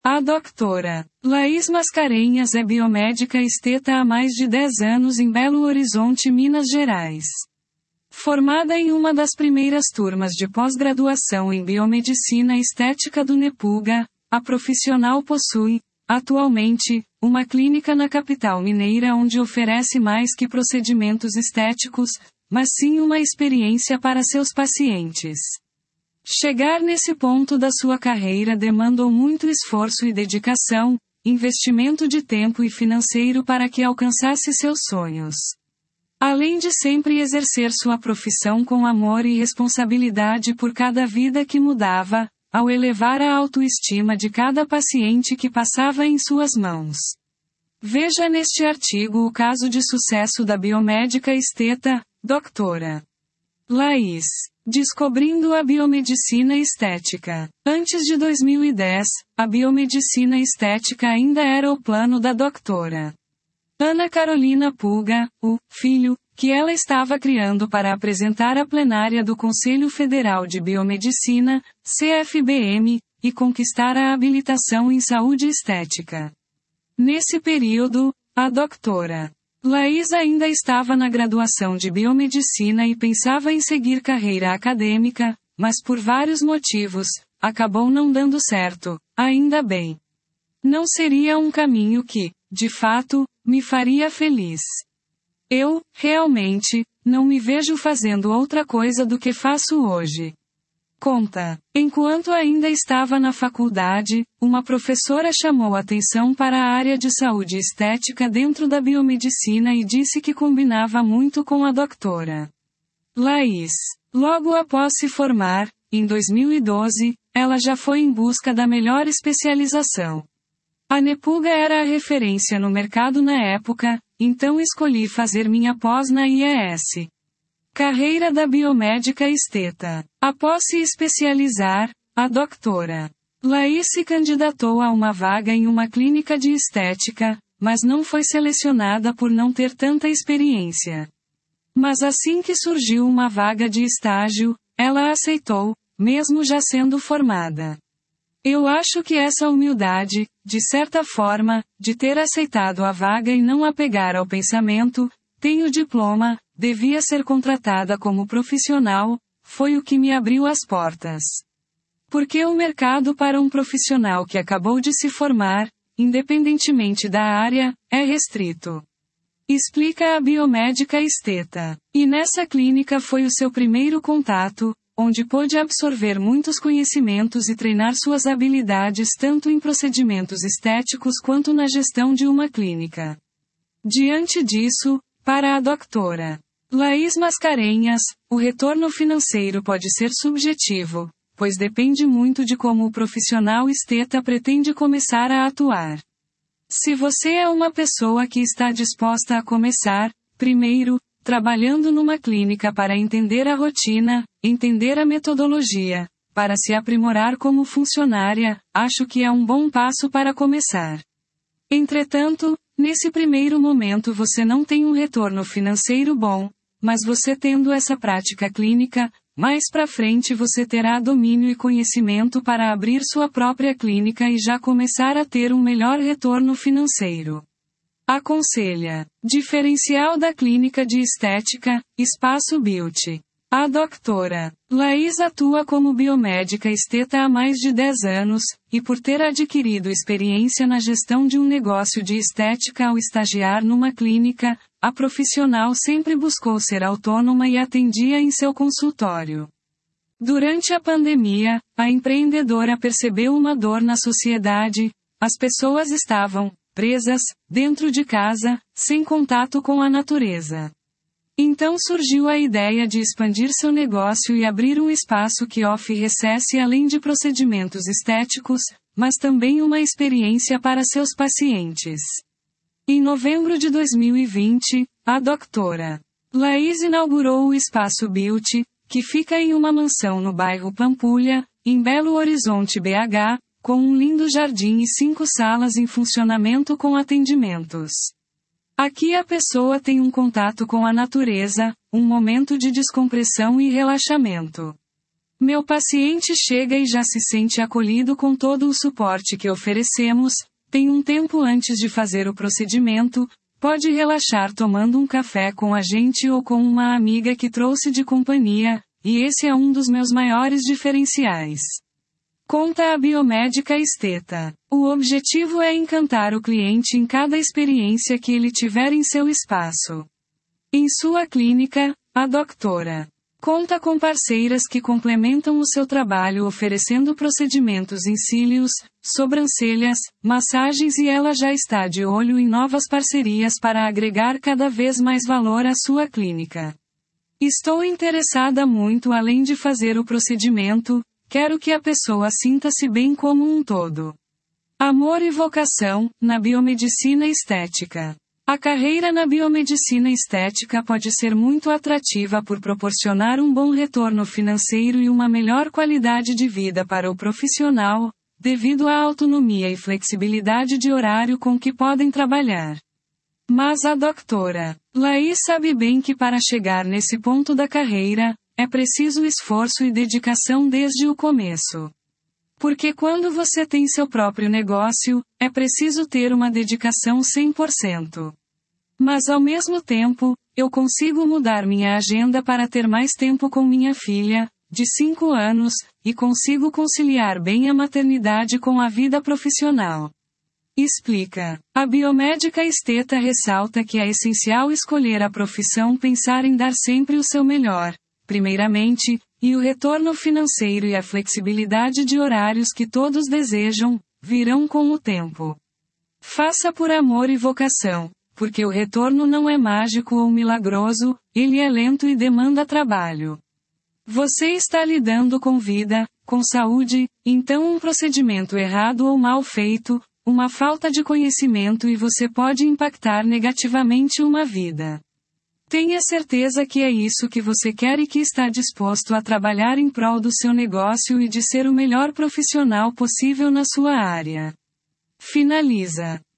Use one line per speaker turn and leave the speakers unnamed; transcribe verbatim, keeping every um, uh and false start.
A doutora Laís Mascarenhas é biomédica esteta há mais de dez anos em Belo Horizonte, Minas Gerais. Formada em uma das primeiras turmas de pós-graduação em biomedicina estética do NEPUGA, a profissional possui, atualmente, uma clínica na capital mineira onde oferece mais que procedimentos estéticos, mas sim uma experiência para seus pacientes. Chegar nesse ponto da sua carreira demandou muito esforço e dedicação, investimento de tempo e financeiro para que alcançasse seus sonhos. Além de sempre exercer sua profissão com amor e responsabilidade por cada vida que mudava, ao elevar a autoestima de cada paciente que passava em suas mãos. Veja neste artigo o caso de sucesso da biomédica esteta, doutora Laís. Descobrindo a biomedicina estética. Antes de dois mil e dez, a biomedicina estética ainda era o plano da doutora Ana Carolina Puga, o filho, que ela estava criando para apresentar à plenária do Conselho Federal de Biomedicina, C F B M, e conquistar a habilitação em saúde estética. Nesse período, a doutora Laís ainda estava na graduação de biomedicina e pensava em seguir carreira acadêmica, mas por vários motivos, acabou não dando certo, ainda bem. Não seria um caminho que, de fato, me faria feliz. Eu, realmente, não me vejo fazendo outra coisa do que faço hoje. Conta. Enquanto ainda estava na faculdade, uma professora chamou atenção para a área de saúde estética dentro da biomedicina e disse que combinava muito com a doutora Laís. Logo após se formar, em dois mil e doze, ela já foi em busca da melhor especialização. A NEPUGA era a referência no mercado na época, então escolhi fazer minha pós na I E S. Carreira da biomédica esteta. Após se especializar, a doutora Laís se candidatou a uma vaga em uma clínica de estética, mas não foi selecionada por não ter tanta experiência. Mas assim que surgiu uma vaga de estágio, ela aceitou, mesmo já sendo formada. Eu acho que essa humildade, de certa forma, de ter aceitado a vaga e não apegar ao pensamento, tenho diploma, devia ser contratada como profissional, foi o que me abriu as portas. Porque o mercado para um profissional que acabou de se formar, independentemente da área, é restrito. Explica a biomédica esteta. E nessa clínica foi o seu primeiro contato, onde pôde absorver muitos conhecimentos e treinar suas habilidades tanto em procedimentos estéticos quanto na gestão de uma clínica. Diante disso, para a doutora Laís Mascarenhas, o retorno financeiro pode ser subjetivo, pois depende muito de como o profissional esteta pretende começar a atuar. Se você é uma pessoa que está disposta a começar, primeiro, trabalhando numa clínica para entender a rotina, entender a metodologia, para se aprimorar como funcionária, acho que é um bom passo para começar. Entretanto, nesse primeiro momento você não tem um retorno financeiro bom, mas você tendo essa prática clínica, mais para frente você terá domínio e conhecimento para abrir sua própria clínica e já começar a ter um melhor retorno financeiro. Aconselha. Diferencial da clínica de estética, Espaço Beauty. A doutora Laís atua como biomédica esteta há mais de dez anos, e por ter adquirido experiência na gestão de um negócio de estética ao estagiar numa clínica, a profissional sempre buscou ser autônoma e atendia em seu consultório. Durante a pandemia, a empreendedora percebeu uma dor na sociedade: as pessoas estavam presas, dentro de casa, sem contato com a natureza. Então surgiu a ideia de expandir seu negócio e abrir um espaço que oferecesse além de procedimentos estéticos, mas também uma experiência para seus pacientes. Em novembro de dois mil e vinte, a doutora Laís inaugurou o Espaço Beauty, que fica em uma mansão no bairro Pampulha, em Belo Horizonte, B H, com um lindo jardim e cinco salas em funcionamento com atendimentos. Aqui a pessoa tem um contato com a natureza, um momento de descompressão e relaxamento. Meu paciente chega e já se sente acolhido com todo o suporte que oferecemos, tem um tempo antes de fazer o procedimento, pode relaxar tomando um café com a gente ou com uma amiga que trouxe de companhia, e esse é um dos meus maiores diferenciais. Conta a biomédica esteta. O objetivo é encantar o cliente em cada experiência que ele tiver em seu espaço. Em sua clínica, a doutora conta com parceiras que complementam o seu trabalho oferecendo procedimentos em cílios, sobrancelhas, massagens e ela já está de olho em novas parcerias para agregar cada vez mais valor à sua clínica. Estou interessada muito além de fazer o procedimento, quero que a pessoa sinta-se bem como um todo. Amor e vocação, na biomedicina estética. A carreira na biomedicina estética pode ser muito atrativa por proporcionar um bom retorno financeiro e uma melhor qualidade de vida para o profissional, devido à autonomia e flexibilidade de horário com que podem trabalhar. Mas a doutora Laís sabe bem que para chegar nesse ponto da carreira, é preciso esforço e dedicação desde o começo. Porque quando você tem seu próprio negócio, é preciso ter uma dedicação cem por cento. Mas ao mesmo tempo, eu consigo mudar minha agenda para ter mais tempo com minha filha, de cinco anos, e consigo conciliar bem a maternidade com a vida profissional. Explica. A biomédica esteta ressalta que é essencial escolher a profissão pensar em dar sempre o seu melhor, primeiramente, e o retorno financeiro e a flexibilidade de horários que todos desejam, virão com o tempo. Faça por amor e vocação. Porque o retorno não é mágico ou milagroso, ele é lento e demanda trabalho. Você está lidando com vida, com saúde, então um procedimento errado ou mal feito, uma falta de conhecimento e você pode impactar negativamente uma vida. Tenha certeza que é isso que você quer e que está disposto a trabalhar em prol do seu negócio e de ser o melhor profissional possível na sua área. Finaliza.